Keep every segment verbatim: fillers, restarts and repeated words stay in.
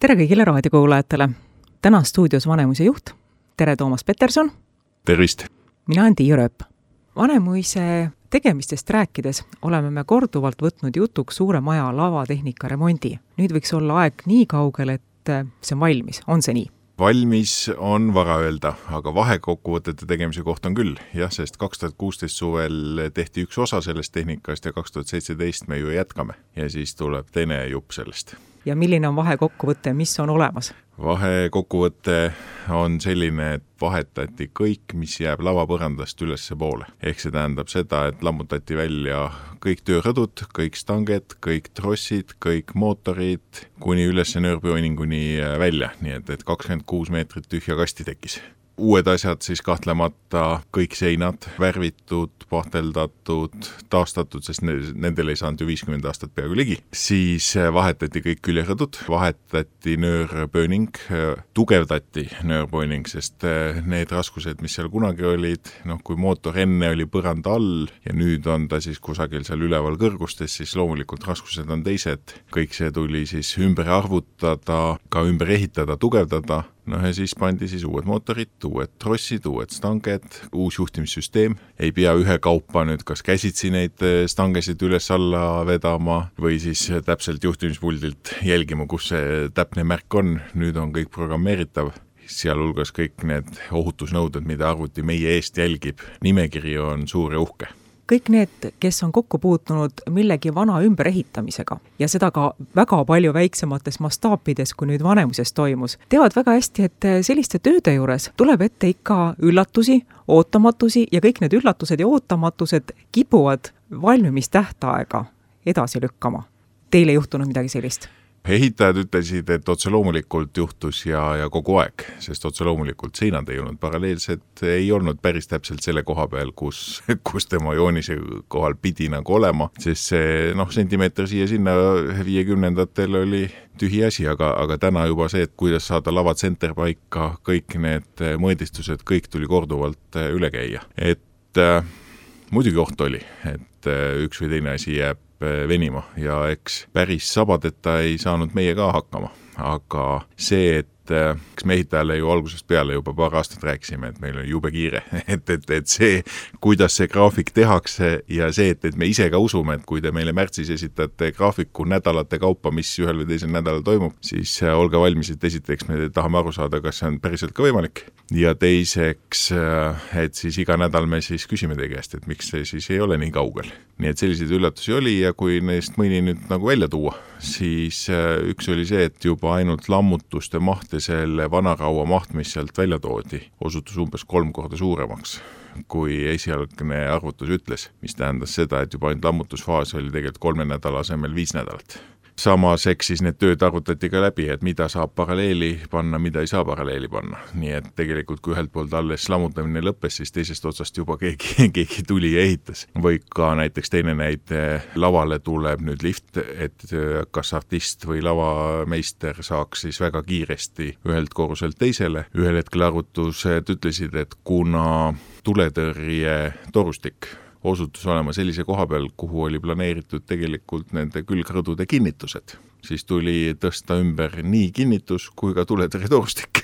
tere kõigile raadiokuulajatele. Täna stuudios Vanemuise juht. Tere Toomas Peterson. Tervist. Mina olen Tiia Rööp. Vanemuise tegemistest rääkides oleme me korduvalt võtnud jutuks suure maja lavatehnika remondi. Nüüd võiks olla aeg nii kaugel, et see on valmis. On see nii? Valmis on vara öelda, aga vahekokkuvõtete tegemise koht on küll. Jah, sest kaks tuhat kuusteist suvel tehti üks osa sellest tehnikast ja kaks tuhat seitseteist me ju jätkame. Ja siis tuleb teine jupp sellest. Ja milline on vahekokkuvõte, mis on olemas? Vahekokkuvõte on selline, et vahetati kõik, mis jääb lavapõrandast ülesse poole. Ehk see tähendab seda, et lammutati välja kõik töörõdud, kõik stanged, kõik trossid, kõik mootorid, kuni ülesse nöörpiooninguni välja. Nii et, et kakskümmend kuus meetrit tühja kasti tekkis. Uued asjad siis kahtlemata kõik seinad, värvitud, pahteldatud, taastatud, sest nendel ei saanud ju viiskümmend aastat peaaegu ligi. Siis vahetati kõik küljerõdud, vahetati nöörpööning, tugevdati nöörpööning, sest need raskused, mis seal kunagi olid, noh, kui mootor enne oli põranda all ja nüüd on ta siis kusagil seal üleval kõrgustes, siis loomulikult raskused on teised. Kõik see tuli siis ümber arvutada, ka ümber ehitada, tugevdada. No ja siis pandi siis uued mootorid, uued trossid, uued stanged, uus juhtimissüsteem. Ei pea ühe kaupa nüüd kas käsitsi neid stangesid üles alla vedama või siis täpselt juhtimispuldilt jälgima, kus see täpne märk on. Nüüd on kõik programmeeritav, sealhulgas kõik need ohutusnõuded, mida arvuti meie eest jälgib. Nimekiri on suur ja uhke. Kõik need, kes on kokku puutunud millegi vana ümberehitamisega ja seda ka väga palju väiksemates mastaapides, kui nüüd Vanemuises toimus, teavad väga hästi, et selliste tööde juures tuleb ette ikka üllatusi, ootamatusi ja kõik need üllatused ja ootamatused kipuvad valmimistähtaega edasi lükkama. Teile ei juhtunud midagi sellist? Ehitajad ütlesid, et otse loomulikult juhtus ja, ja kogu aeg, sest otse loomulikult seinad ei olnud paralleelselt, ei olnud päris täpselt selle koha peal, kus, kus tema joonise kohal pidi nagu olema, sest see noh, sentimeeter siia sinna viiekümnendatel oli tühi asi, aga, aga täna juba see, et kuidas saada lava tsenterpaika, kõik need mõõdistused, kõik tuli korduvalt üle käia. Et äh, muidugi oht oli, et äh, üks või teine asi jääb venima ja eks päris sabadeta ei saanud meie ka hakkama, aga see, et eks me ehitajale ju algusest peale juba paar aastat rääkisime, et meil on jube kiire, et, et, et see, kuidas see graafik tehakse ja see, et, et me ise ka usume, et kui te meile märtsis esitate graafiku nädalate kaupa, mis ühel või teisel nädalal toimub, siis olge valmis, et esiteks me tahame aru saada, kas see on päriselt ka võimalik ja teiseks, et siis iga nädal me siis küsime teie käest, et miks see siis ei ole nii kaugel. Nii et selliseid üllatusi oli ja kui neist mõni nüüd nagu välja tuua, siis üks oli see, et juba ainult lammutuste maht ja selle vanaraua maht, mis sealt välja toodi, osutus umbes kolm korda suuremaks, kui esialgne arvutus ütles, mis tähendas seda, et juba ainult lammutusfaas oli tegelikult kolme nädala asemel viis nädalat. Samas eks siis need tööd arvutati ka läbi, et mida saab paralleeli panna, mida ei saa paralleeli panna. Nii et tegelikult kui ühelt poolt alles lammutamine lõppes, siis teisest otsast juba keegi, keegi tuli ja ehitas. Või ka näiteks teine näide, lavale tuleb nüüd lift, et kas artist või lavameister saaks siis väga kiiresti ühelt korruselt teisele. Ühel hetkel arvutused ütlesid, et kuna tuletõrje torustik osutus olema sellise koha peal, kuhu oli planeeritud tegelikult nende külgrõdude kinnitused. Siis tuli tõsta ümber nii kinnitus kui ka tuletõrjetorustik.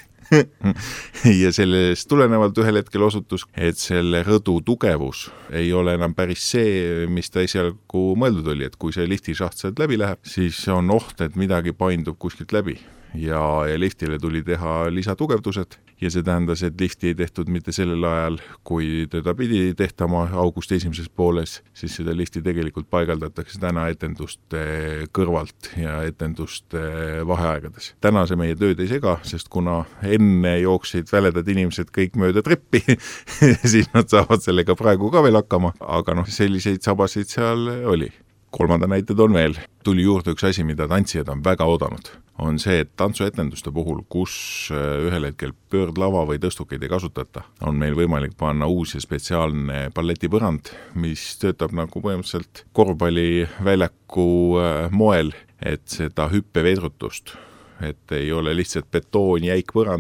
Ja sellest tulenevalt ühel hetkel osutus, et selle rõdu tugevus ei ole enam päris see, mis ta esialgu mõeldud oli, et kui see liftishaht sealt läbi läheb, siis on oht, et midagi paindub kuskilt läbi. Ja, ja liftile tuli teha lisatugevdused ja see tähendas, et lifti ei tehtud mitte sellel ajal, kui teda pidi tehtama augusti esimeses pooles, siis seda lifti tegelikult paigaldatakse täna etenduste kõrvalt ja etenduste vaheaegades. Täna see meie tööd ei sega, sest kuna enne jooksid väledad inimesed kõik mööda treppi, siis nad saavad sellega praegu ka veel hakkama, aga noh, selliseid sabasid seal oli. Kolmanda näited on veel. Tuli juurde üks asi, mida tantsijad on väga oodanud. On see, et tantsuetenduste puhul, kus ühel hetkel pöördlava või tõstukeid ei kasutata, on meil võimalik panna uus ja spetsiaalne balletipõrand, mis töötab nagu põhimõtteliselt korvpalliväljaku moel, et seda hüppevedrutust, et ei ole lihtsalt betoon jäik põrand,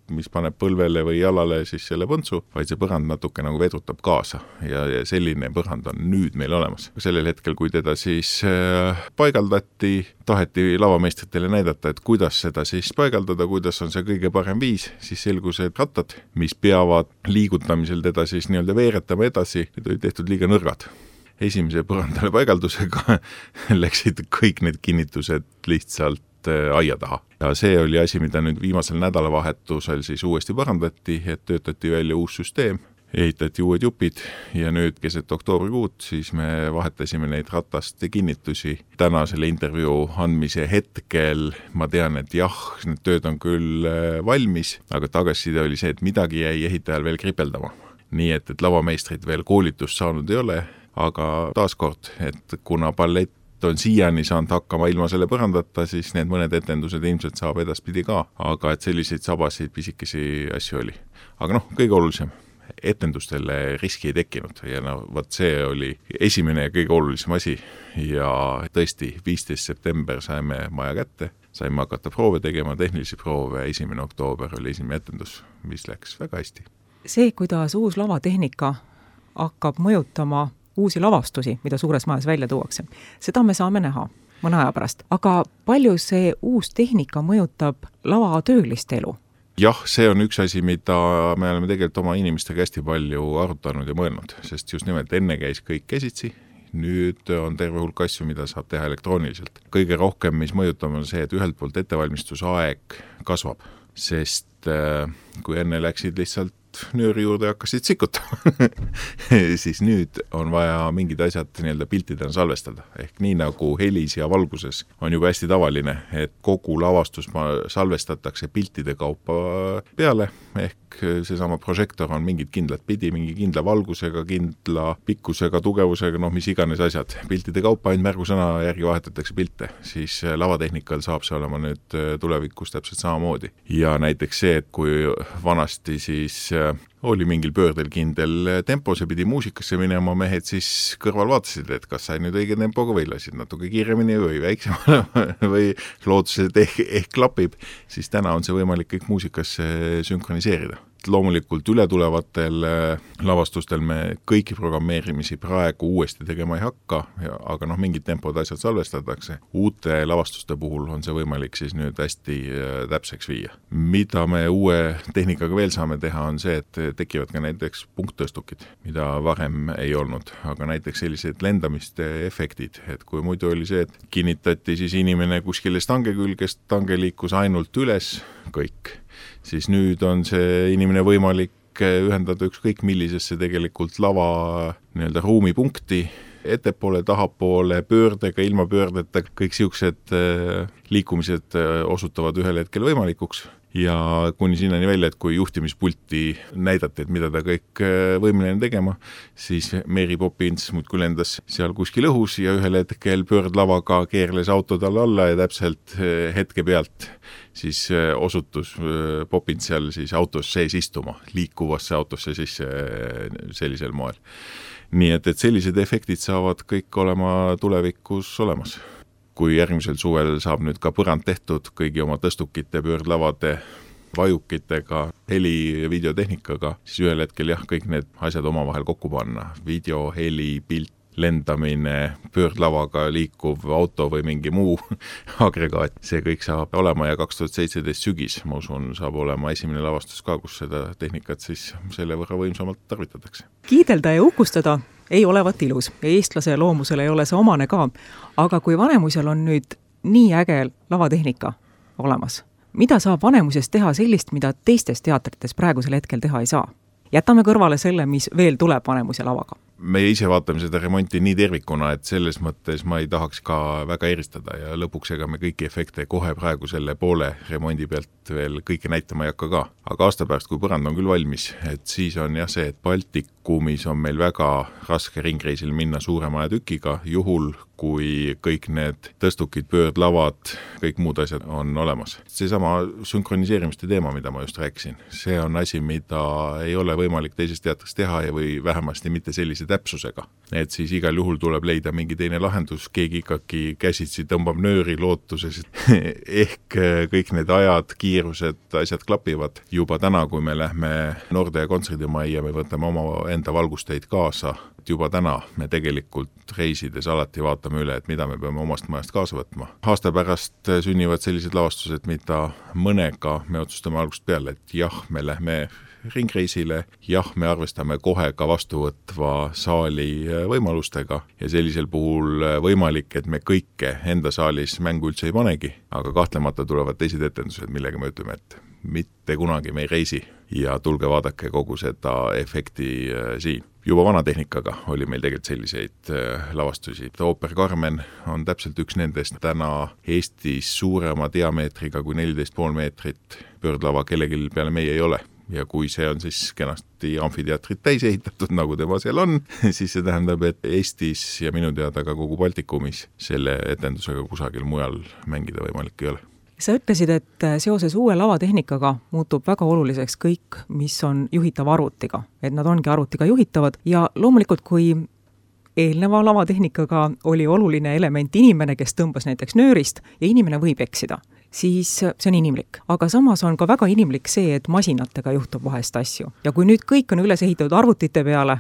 mis paneb põlvele või jalale siis selle põntsu, vaid see põrand natuke nagu vedrutab kaasa ja, ja selline põrand on nüüd meil olemas. Sellel hetkel, kui teda siis äh, paigaldati, taheti lavameistritele näidata, et kuidas seda siis paigaldada, kuidas on see kõige parem viis, siis selgus, et rattad, mis peavad liigutamisel teda siis nii-öelda veeretama edasi, need olid tehtud liiga nõrgad. Esimese põrandale paigaldusega läksid kõik need kinnitused lihtsalt aia taha. Ja see oli asi, mida nüüd viimasel nädalavahetusel siis uuesti parandati, et töötati välja uus süsteem, ehitati uued jupid ja nüüd keset oktoobrikuud siis me vahetasime neid rataste kinnitusi. Täna selle intervjuu andmise hetkel ma tean, et jah, need tööd on küll valmis, aga tagasiside oli see, et midagi jäi ehitajal veel kripeldama. Nii et, et lavameistrid veel koolitust saanud ei ole, aga taaskord, et kuna ballett on siiani saanud hakkama ilma selle põrandata, siis need mõned etendused ilmselt saab edaspidi ka, aga et selliseid sabasid pisikesi asju oli. Aga noh, kõige olulisem, etendustele riski ei tekkinud ja no, võt see oli esimene ja kõige olulisem asi ja tõesti viisteist september saime maja kätte, saime hakata proove tegema, tehnilisi proove, esimene oktoober oli esimene etendus, mis läks väga hästi. See, kuidas uus lavatehnika hakkab mõjutama uusi lavastusi, mida suures majas välja tuuakse. Seda me saame näha mõne aja pärast. Aga palju see uus tehnika mõjutab lavatööliste elu? Jah, see on üks asi, mida me oleme tegelikult oma inimestega hästi palju arutanud ja mõelnud, sest just nimelt enne käis kõik käsitsi, nüüd on terve hulk asju, mida saab teha elektrooniliselt. Kõige rohkem, mis mõjutab, on see, et ühelt poolt ettevalmistusaeg kasvab, sest kui enne läksid lihtsalt nööri juurde hakkasid sikutama siis nüüd on vaja mingid asjad nii-öelda piltidena salvestada. Ehk nii nagu helis ja valguses on juba hästi tavaline, et kogu lavastus salvestatakse piltide kaupa peale, ehk seesama prožektor on mingid kindlad pidi, mingi kindla valgusega, kindla pikkusega, tugevusega, noh mis iganes asjad. Piltide kaupa ainult märgusõna järgi vahetatakse pilte, siis lavatehnikal saab see olema nüüd tulevikus täpselt samamoodi. Ja näiteks see, et kui vanasti siis oli mingil pöördel kindel tempo, see pidi muusikasse minema, mehed siis kõrval vaatasid, et kas sai nüüd õige tempoga või lasid natuke kiiremini või väiksemale või lootuses ehk, ehk klapib, siis täna on see võimalik kõik muusikasse sünkroniseerida. Loomulikult ületulevatel lavastustel me kõiki programmeerimisi praegu uuesti tegema ei hakka, aga noh, mingid tempod asjad salvestatakse. Uute lavastuste puhul on see võimalik siis nüüd hästi täpseks viia. Mida me uue tehnikaga veel saame teha, on see, et tekivad ka näiteks punkttõstukid, mida varem ei olnud, aga näiteks sellised lendamiste efektid, et kui muidu oli see, et kinnitati siis inimene kuskile stange külgest, stange liikus ainult üles, kõik. Siis nüüd on see inimene võimalik ühendada ükskõik millisesse tegelikult lava nii-öelda ruumipunkti, ettepoole, tahapoole, pöördega, ilma pöördeta, kõik siuksed liikumised osutavad ühel hetkel võimalikuks. Ja kuni sinnani välja, et kui juhtimispulti näidati, et mida ta kõik võimeline tegema, siis Mary Poppins muudkui lendas seal kuskil õhus ja ühel hetkel pöördlavaga keerles auto talle alla ja täpselt hetke pealt siis osutus Poppins seal siis autos sees istuma, liikuvasse autosse sisse sellisel moel. Nii et, et sellised efektid saavad kõik olema tulevikus olemas. Kui järgmisel suvel saab nüüd ka põrand tehtud kõigi oma tõstukite, pöördlavade, vajukitega, heli ja videotehnikaga, siis ühel hetkel jah, kõik need asjad omavahel kokku panna. Video, heli, pilt, lendamine, pöördlavaga liikuv auto või mingi muu agregaat. See kõik saab olema ja kaks tuhat seitseteist sügis, ma usun, saab olema esimene lavastus ka, kus seda tehnikat siis selle võrra võimsamalt tarvitatakse. Kiidelda ja uhkustada ei olevat ilus ja eestlase loomusel ei ole see omane ka, aga kui Vanemuisel on nüüd nii äge lavatehnika olemas, mida saab Vanemuises teha sellist, mida teistes teatrites praegusel hetkel teha ei saa? Jätame kõrvale selle, mis veel tuleb Vanemuise lavaga. Me ise vaatame seda remonti nii tervikuna, et selles mõttes ma ei tahaks ka väga eristada ja lõpuks ega me kõiki efekte kohe praegu selle poole remondi pealt veel kõike näitama ei hakka ka. Aga aasta pärast, kui põrand on küll valmis, et siis on jah see, et Baltic kumis on meil väga raske ringreisil minna suurema ajatükiga, juhul kui kõik need tõstukid, pöördlavad, kõik muud asjad on olemas. Seesama sünkroniseerimiste teema, mida ma just rääkisin, see on asi, mida ei ole võimalik teises teatris teha ja või vähemasti mitte sellise täpsusega. Et siis igal juhul tuleb leida mingi teine lahendus, keegi ikkagi käsitsi tõmbab nööri lootuses, ehk kõik need ajad, kiirused, asjad klapivad. Juba täna, kui me lähme Nordea kontserdimajja, me võtame oma enda valgusteid kaasa, juba täna me tegelikult reisides alati vaatame üle, et mida me peame omast majast kaasa võtma. Aasta pärast sünnivad sellised lavastused, mida mõnega me otsustame algust peale, et jah, me lähme ringreisile, jah, me arvestame kohe ka vastuvõtva saali võimalustega ja sellisel puhul võimalik, et me kõike enda saalis mängu üldse ei panegi, aga kahtlemata tulevad teised etendused, millega me ütleme, et mitte kunagi me ei reisi ja tulge vaadake kogu seda efekti siin. Juba vana tehnikaga oli meil tegelikult selliseid lavastusi. Ooper Carmen on täpselt üks nendest täna Eestis suurema diameetriga kui neliteist pool meetrit pöördlava kellegil peale meie ei ole. Ja kui see on siis kenasti amfiteatrit täis ehitatud, nagu tema seal on, siis see tähendab, et Eestis ja minu teada ka kogu Baltikumis selle etendusega kusagil mujal mängida võimalik ei ole. Sa ütlesid, et seoses uue lavatehnikaga muutub väga oluliseks kõik, mis on juhitav arvutiga, et nad ongi arvutiga juhitavad ja loomulikult, kui eelneva lavatehnikaga oli oluline element inimene, kes tõmbas näiteks nöörist ja inimene võib eksida, siis see on inimlik. Aga samas on ka väga inimlik see, et masinatega juhtub vahest asju. Ja kui nüüd kõik on üles ehitatud arvutite peale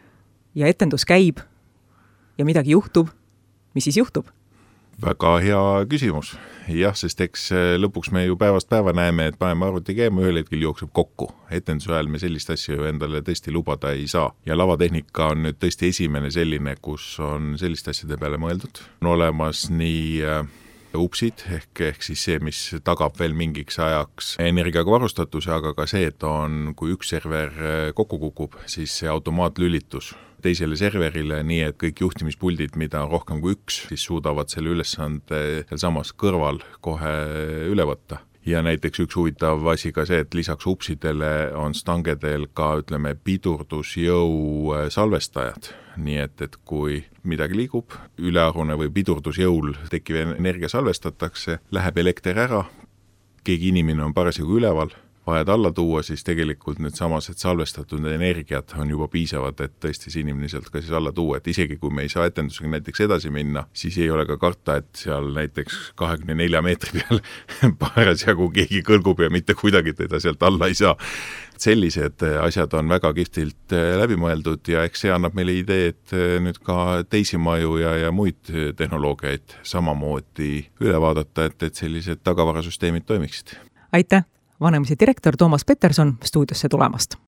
ja etendus käib ja midagi juhtub, mis siis juhtub? Väga hea küsimus. Jah, sest eks lõpuks me ju päevast päeva näeme, et paneme arvuti käima, ühel hetkel jookseb kokku. Etenduse ajal me sellist asja ju endale tõesti lubada ei saa. Ja lavatehnika on nüüd tõesti esimene selline, kus on sellist asjade peale mõeldud. On olemas nii upsid, ehk, ehk siis see, mis tagab veel mingiks ajaks energiaga varustatuse, aga ka see, et on, kui üks server kokku kukub, siis see automaatlülitus teisele serverile, nii et kõik juhtimispuldid, mida on rohkem kui üks, siis suudavad selle ülesande seal samas kõrval kohe üle võtta. Ja näiteks üks huvitav asi ka see, et lisaks upsidele on stangedel ka, ütleme, pidurdusjõu salvestajad. Nii et, et kui midagi liigub, ülearune või pidurdusjõul tekkiv energia salvestatakse, läheb elekter ära, keegi inimene on parasjagu üleval, vajad alla tuua, siis tegelikult need samased salvestatud energiat on juba piisavad, et tõesti see inimene sealt ka siis alla tuua, et isegi kui me ei saa etendusega näiteks edasi minna, siis ei ole ka karta, et seal näiteks kahekümne nelja meetri peal parasjagu keegi kõlgub ja mitte kuidagi teda sealt alla ei saa. Sellised asjad on väga kihvtilt läbi mõeldud ja eks see annab meile idee, et nüüd ka teisi maju ja, ja muid tehnoloogiaid samamoodi üle vaadata, et, et sellised tagavarasüsteemid toimiksid. Aitäh! Vanemuise direktor Toomas Peterson stuudiosse tulemast.